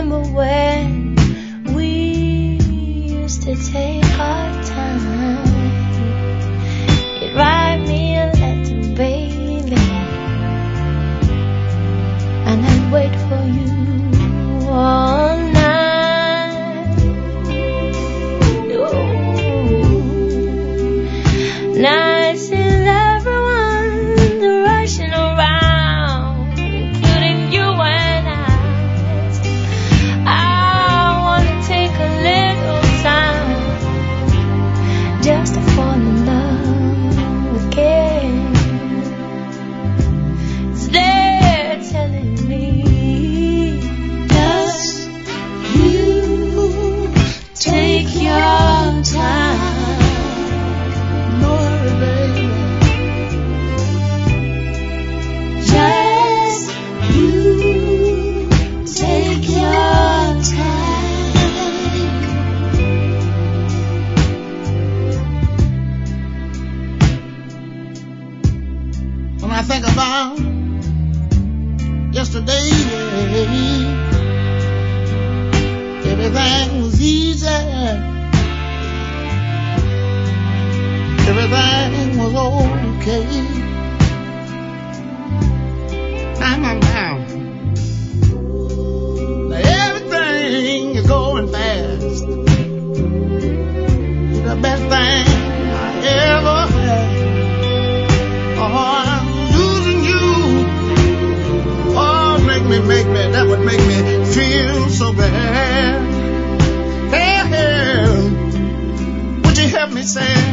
remember when we used to take our time. You'd write me a letter, baby, and I'd wait for you all night. Ooh. Nights in everyone's rushing around, including you and I wanna take a little time just to fall in love again. They're telling me just you take your time. No hurry, baby. Just you take your time. When I think about yesterday, everything was easy. Everything was okay. Now, everything is going fast. The best thing I ever had. Oh, I'm losing you. Oh, that would make me feel so bad. Hey, would you help me say?